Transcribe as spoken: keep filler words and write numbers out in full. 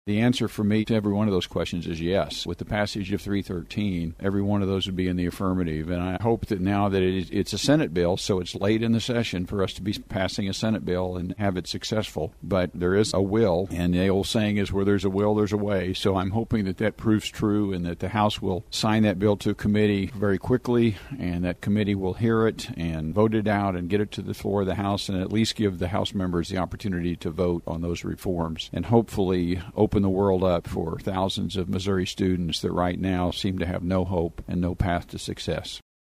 The answer for me to every one of those questions is yes. With the passage of three thirteen, every one of those would be in the affirmative. And I hope that now that it is, it's a Senate bill, so it's late in the session for us to be passing a Senate bill and have it successful. But there is a will, and the old saying is where there's a will, there's a way. So I'm hoping that that proves true and that the House will sign that bill to a committee very quickly, and that committee will hear it and vote it out and get it to the floor of the House and at least give the House members the opportunity to vote on those reforms and hopefully open the world up for thousands of Missouri students that right now seem to have no hope and no path to success.